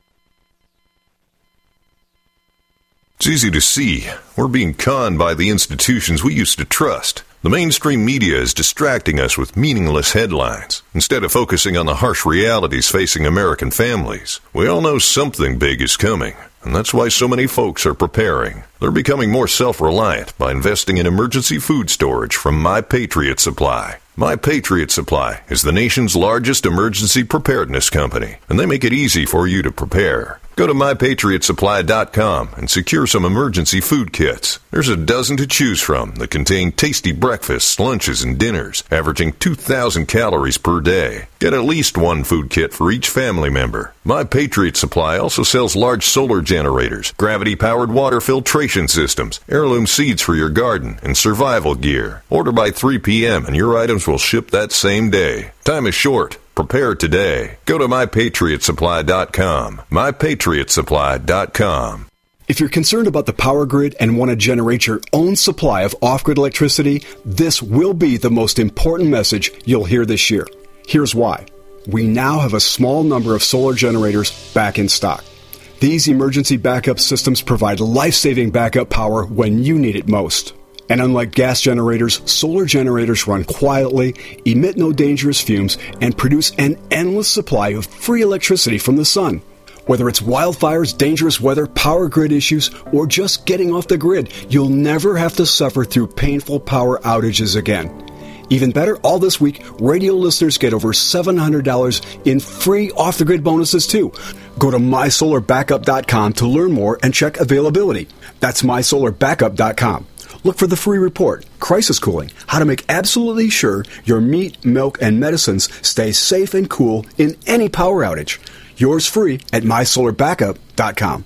Speaker 7: It's easy to see. We're being conned by the institutions we used to trust. The mainstream media is distracting us with meaningless headlines instead of focusing on the harsh realities facing American families. We all know something big is coming, and that's why so many folks are preparing. They're becoming more self-reliant by investing in emergency food storage from My Patriot Supply. My Patriot Supply is the nation's largest emergency preparedness company, and they make it easy for you to prepare. Go to my patriot supply dot com and secure some emergency food kits. There's a dozen to choose from that contain tasty breakfasts, lunches, and dinners, averaging two thousand calories per day. Get at least one food kit for each family member. My Patriot Supply also sells large solar generators, gravity-powered water filtration systems, heirloom seeds for your garden, and survival gear. Order by three p.m. and your items will ship that same day. Time is short. Prepare today. Go to my patriot supply dot com. my patriot supply dot com.
Speaker 20: If you're concerned about the power grid and want to generate your own supply of off-grid electricity, this will be the most important message you'll hear this year. Here's why. We now have a small number of solar generators back in stock. These emergency backup systems provide life-saving backup power when you need it most. And unlike gas generators, solar generators run quietly, emit no dangerous fumes, and produce an endless supply of free electricity from the sun. Whether it's wildfires, dangerous weather, power grid issues, or just getting off the grid, you'll never have to suffer through painful power outages again. Even better, all this week, radio listeners get over seven hundred dollars in free off-the-grid bonuses, too. Go to my solar backup dot com to learn more and check availability. That's my solar backup dot com. Look for the free report, Crisis Cooling, how to make absolutely sure your meat, milk, and medicines stay safe and cool in any power outage. Yours free at my solar backup dot com.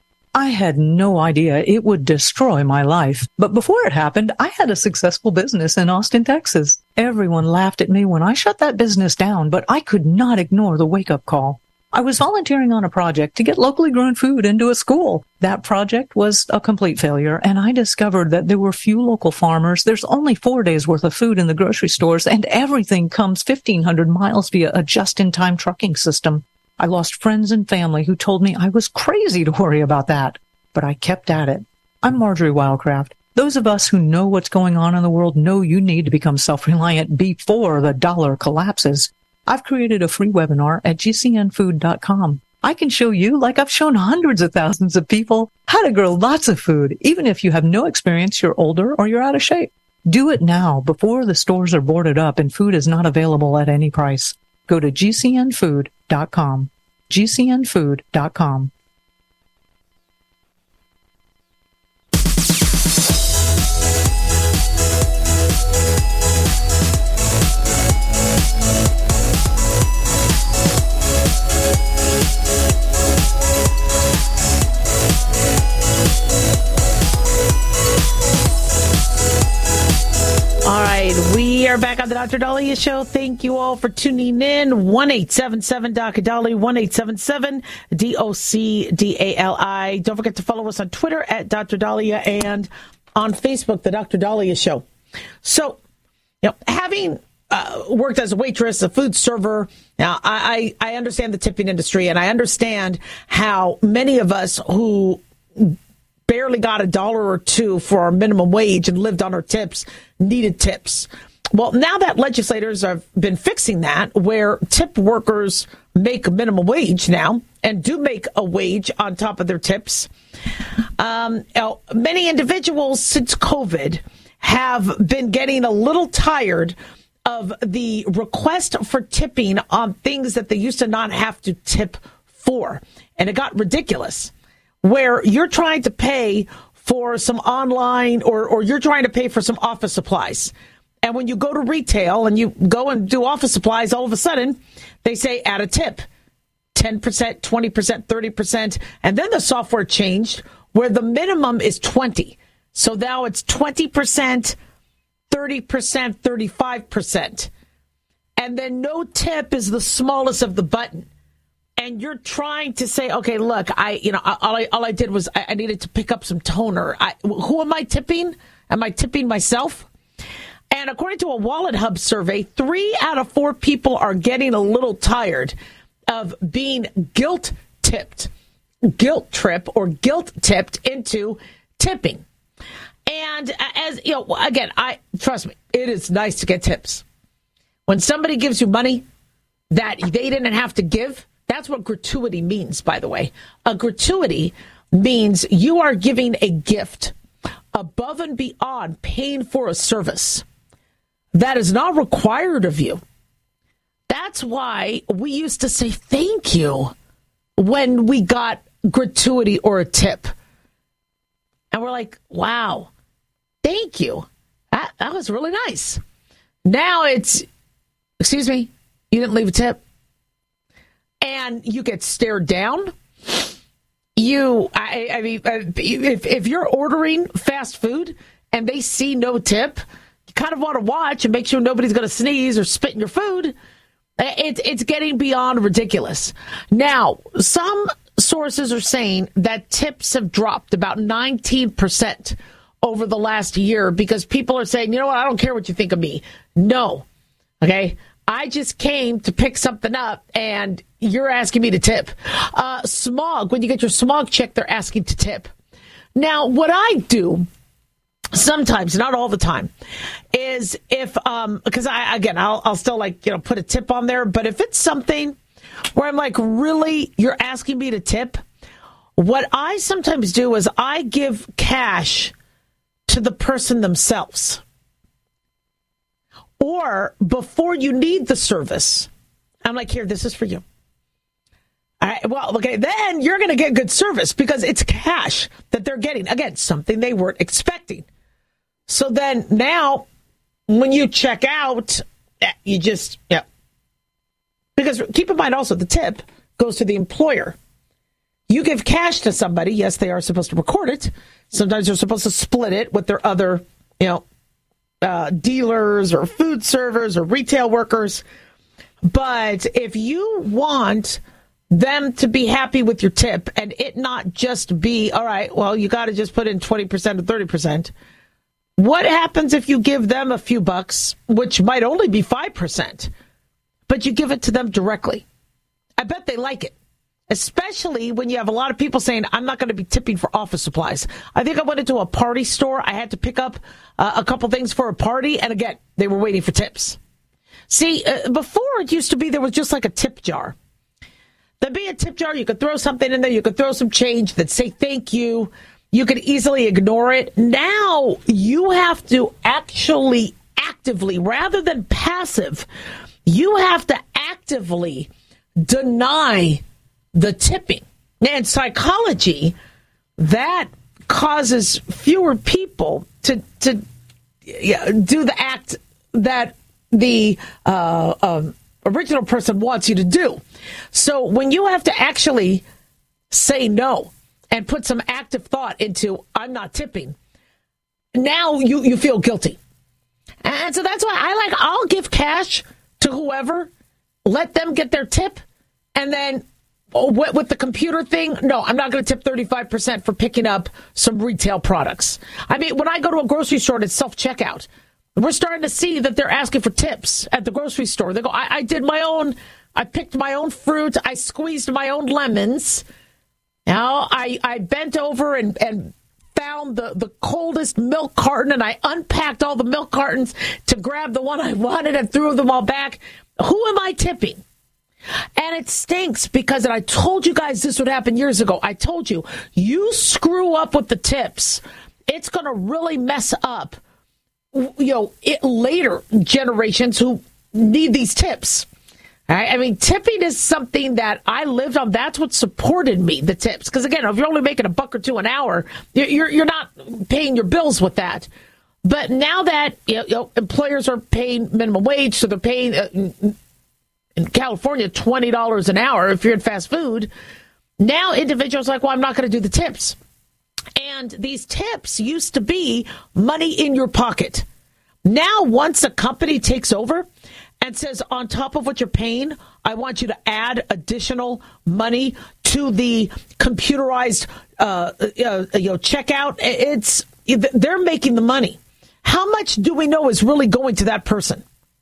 Speaker 21: I had no idea it would destroy my life. But before it happened, I had a successful business in Austin, Texas. Everyone laughed at me when I shut that business down, but I could not ignore the wake-up call. I was volunteering on a project to get locally grown food into a school. That project was a complete failure, and I discovered that there were few local farmers. There's only four days worth of food in the grocery stores, and everything comes fifteen hundred miles via a just-in-time trucking system. I lost friends and family who told me I was crazy to worry about that, but I kept at it. I'm Marjorie Wildcraft. Those of us who know what's going on in the world know you need to become self-reliant before the dollar collapses. I've created a free webinar at g c n food dot com. I can show you, like I've shown hundreds of thousands of people, how to grow lots of food, even if you have no experience, you're older, or you're out of shape. Do it now, before the stores are boarded up and food is not available at any price. Go to g c n food dot com. g c n food dot com.
Speaker 4: All right, we are back on the Doctor Dahlia Show. Thank you all for tuning in. one eight seven seven D O C D A L I, one eight seven seven D O C D A L I. Don't forget to follow us on Twitter at Doctor Dahlia and on Facebook, the Doctor Dahlia Show. So, you know, having uh, worked as a waitress, a food server, now I, I, I understand the tipping industry, and I understand how many of us who barely got a dollar or two for our minimum wage and lived on our tips needed tips. Well, now that legislators have been fixing that, where tip workers make minimum wage now and do make a wage on top of their tips, um, many individuals since COVID have been getting a little tired of the request for tipping on things that they used to not have to tip for. And it got ridiculous, where you're trying to pay for some online or, or you're trying to pay for some office supplies. And when you go to retail and you go and do office supplies, all of a sudden they say add a tip, ten percent, twenty percent, thirty percent. And then the software changed where the minimum is twenty. So now it's twenty percent, thirty percent, thirty-five percent. And then no tip is the smallest of the button. And you're trying to say, okay, look, I, you know, all I, all I did was I, I needed to pick up some toner. I, who am I tipping? Am I tipping myself? And according to a Wallet Hub survey, three out of four people are getting a little tired of being guilt tipped, guilt trip or guilt tipped into tipping. And as you know, again, I trust me, it is nice to get tips. When somebody gives you money that they didn't have to give, that's what gratuity means, by the way. A gratuity means you are giving a gift above and beyond paying for a service that is not required of you. That's why we used to say thank you when we got gratuity or a tip. And we're like, wow, thank you. That, that was really nice. Now it's, excuse me, you didn't leave a tip. And you get stared down. You, I, I mean, if, if you're ordering fast food and they see no tip, you kind of want to watch and make sure nobody's going to sneeze or spit in your food. It's it's getting beyond ridiculous. Now, some sources are saying that tips have dropped about nineteen percent over the last year because people are saying, you know what, I don't care what you think of me. No. Okay? I just came to pick something up, and you're asking me to tip. Uh, smog, when you get your smog check, they're asking to tip. Now, what I do sometimes, not all the time, is if, um, because I, again, I'll, I'll still like, you know, put a tip on there, but if it's something where I'm like, really, you're asking me to tip, what I sometimes do is I give cash to the person themselves. Or before you need the service, I'm like, here, this is for you. All right, well, okay, then you're going to get good service because it's cash that they're getting. Again, something they weren't expecting. So then now when you check out, you just, yeah. Because keep in mind also the tip goes to the employer. You give cash to somebody. Yes, they are supposed to record it. Sometimes they're supposed to split it with their other, you know, Uh, dealers or food servers or retail workers. But if you want them to be happy with your tip and it not just be, all right, well, you got to just put in twenty percent or thirty percent. What happens if you give them a few bucks, which might only be five percent, but you give it to them directly? I bet they like it. Especially when you have a lot of people saying, I'm not going to be tipping for office supplies. I think I went into a party store. I had to pick up uh, a couple things for a party. And again, they were waiting for tips. See, uh, before it used to be there was just like a tip jar. There'd be a tip jar. You could throw something in there. You could throw some change that say thank you. You could easily ignore it. Now you have to actually actively, rather than passive, you have to actively deny the tipping. In psychology, that causes fewer people to to yeah, do the act that the uh, um, original person wants you to do. So when you have to actually say no and put some active thought into, I'm not tipping, now you, you feel guilty. And so that's why I like, I'll give cash to whoever, let them get their tip, and then Oh, with the computer thing, no, I'm not going to tip thirty-five percent for picking up some retail products. I mean, when I go to a grocery store and it's self-checkout, we're starting to see that they're asking for tips at the grocery store. They go, I, I did my own, I picked my own fruit, I squeezed my own lemons. Now, I, I bent over and, and found the, the coldest milk carton and I unpacked all the milk cartons to grab the one I wanted and threw them all back. Who am I tipping? And it stinks because, and I told you guys this would happen years ago. I told you, you screw up with the tips, it's going to really mess up, you know, it, later generations who need these tips. Right? I mean, tipping is something that I lived on. That's what supported me, the tips. Because again, if you're only making a buck or two an hour, you're you're not paying your bills with that. But now that you know, you know, employers are paying minimum wage, so they're paying uh, in California twenty dollars an hour if you're in fast food. Now individuals are like, well, I'm not going to do the tips. And these tips used to be money in your pocket. Now, once a company takes over and says, on top of what you're paying, I want you to add additional money to the computerized uh, uh, you know, checkout, it's they're making the money. How much do we know is really going to that person?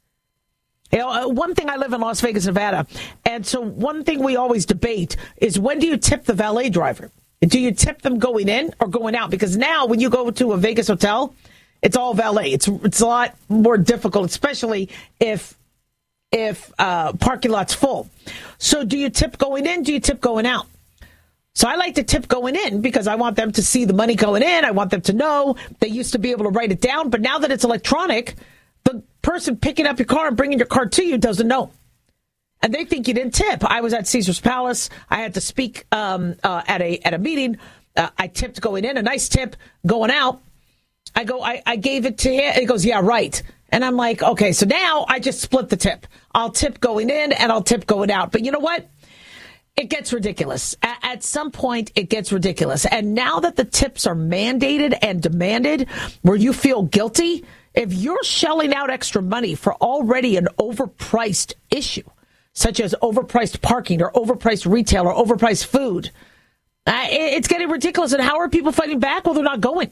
Speaker 4: You know, one thing, I live in Las Vegas, Nevada, and so one thing we always debate is, when do you tip the valet driver? Do you tip them going in or going out? Because now when you go to a Vegas hotel, it's all valet. It's it's a lot more difficult, especially if if uh, parking lot's full. So do you tip going in? Do you tip going out? So I like to tip going in because I want them to see the money going in. I want them to know. They used to be able to write it down, but now that it's electronic, the person picking up your car and bringing your car to you doesn't know. And they think you didn't tip. I was at Caesar's Palace. I had to speak um, uh, at a at a meeting. Uh, I tipped going in, a nice tip. Going out, I go, I, I gave it to him. He goes, yeah, right. And I'm like, okay, so now I just split the tip. I'll tip going in and I'll tip going out. But you know what? It gets ridiculous. At, at some point, it gets ridiculous. And now that the tips are mandated and demanded, where you feel guilty, if you're shelling out extra money for already an overpriced issue, such as overpriced parking or overpriced retail or overpriced food, uh, it, it's getting ridiculous. And how are people fighting back? Well, they're not going.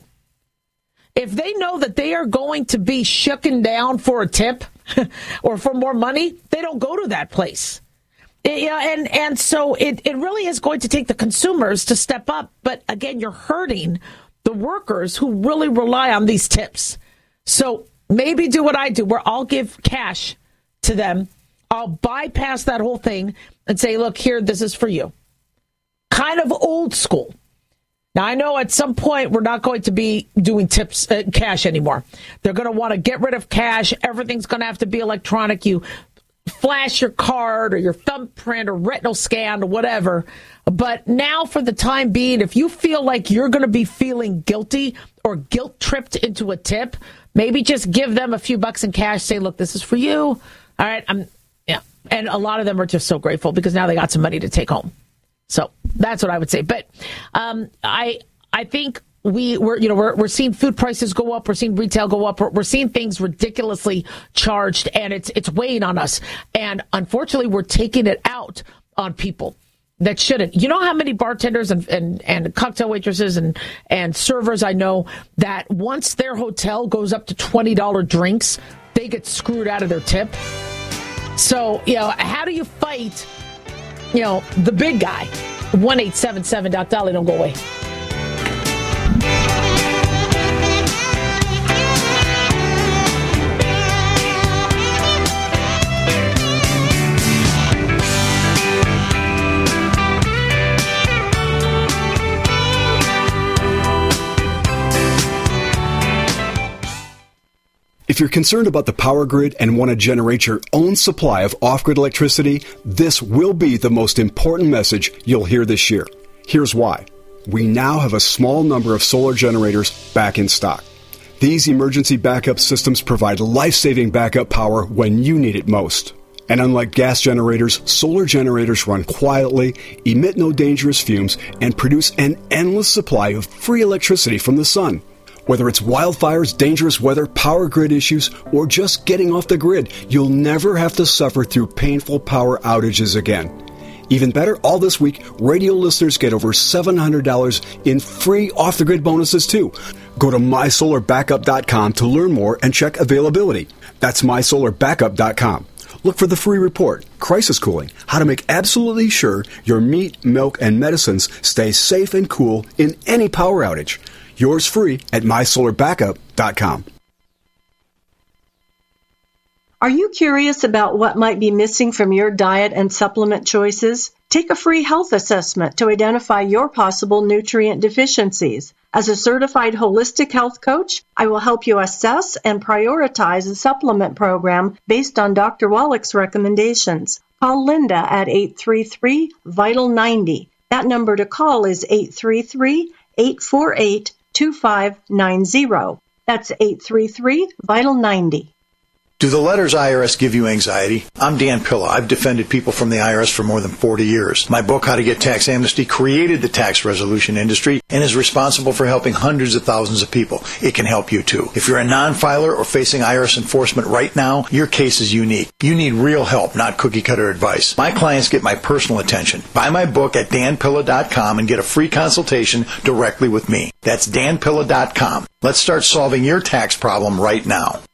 Speaker 4: If they know that they are going to be shooken down for a tip or for more money, they don't go to that place. It, yeah, and, and so it, it really is going to take the consumers to step up. But again, you're hurting the workers who really rely on these tips. So maybe do what I do, where I'll give cash to them. I'll bypass that whole thing and say, look, here, this is for you. Kind of old school. Now, I know at some point we're not going to be doing tips, uh, cash anymore. They're going to want to get rid of cash. Everything's going to have to be electronic. You flash your card or your thumbprint or retinal scan or whatever. But now, for the time being, if you feel like you're going to be feeling guilty or guilt-tripped into a tip, maybe just give them a few bucks in cash. Say, look, this is for you. All right, I'm, yeah. And a lot of them are just so grateful because now they got some money to take home. So that's what I would say. But um, I I think we we're you know we're we're seeing food prices go up. We're seeing retail go up. We're, we're seeing things ridiculously charged, and it's it's weighing on us. And unfortunately, we're taking it out on people that shouldn't. You know how many bartenders and and, and cocktail waitresses and and servers I know that once their hotel goes up to twenty dollars drinks, they get screwed out of their tip. So you know, how do you fight? You know, the big guy. one eight seven seven Doc Dolly, don't go away.
Speaker 20: If you're concerned about the power grid and want to generate your own supply of off-grid electricity, this will be the most important message you'll hear this year. Here's why. We now have a small number of solar generators back in stock. These emergency backup systems provide life-saving backup power when you need it most. And unlike gas generators, solar generators run quietly, emit no dangerous fumes, and produce an endless supply of free electricity from the sun. Whether it's wildfires, dangerous weather, power grid issues, or just getting off the grid, you'll never have to suffer through painful power outages again. Even better, all this week, radio listeners get over seven hundred dollars in free off-the-grid bonuses, too. Go to my solar backup dot com to learn more and check availability. That's my solar backup dot com. Look for the free report, Crisis Cooling, how to make absolutely sure your meat, milk, and medicines stay safe and cool in any power outage. Yours free at my solar backup dot com.
Speaker 1: Are you curious about what might be missing from your diet and supplement choices? Take a free health assessment to identify your possible nutrient deficiencies. As a certified holistic health coach, I will help you assess and prioritize a supplement program based on Doctor Wallach's recommendations. Call Linda at eight three three, vital ninety. That number to call is eight three three, eight four eight, two five nine zero. That's eight three three, vital ninety.
Speaker 22: Do the letters I R S give you anxiety? I'm Dan Pilla. I've defended people from the I R S for more than forty years. My book, How to Get Tax Amnesty, created the tax resolution industry and is responsible for helping hundreds of thousands of people. It can help you too. If you're a non-filer or facing I R S enforcement right now, your case is unique. You need real help, not cookie-cutter advice. My clients get my personal attention. Buy my book at dan pilla dot com and get a free consultation directly with me. That's dan pilla dot com. Let's start solving your tax problem right now.